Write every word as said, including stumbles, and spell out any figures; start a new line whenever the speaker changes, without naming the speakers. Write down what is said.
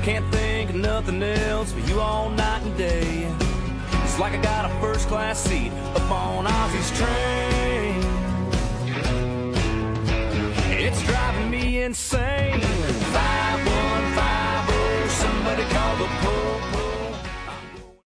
Can't think of nothing else but you all night and day. It's like I got a first-class seat up on Ozzy's train. It's driving me insane. five one five oh, somebody call the police.